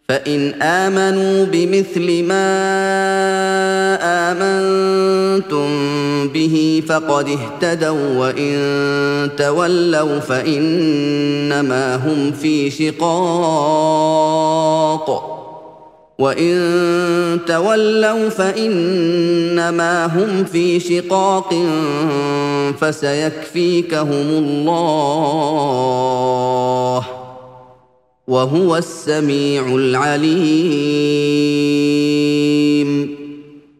فإن آمنوا بمثل ما آمنتم به فقد اهتدوا وإن تولوا فإنما هم في شقاق فسيكفيكهم الله وهو السميع العليم.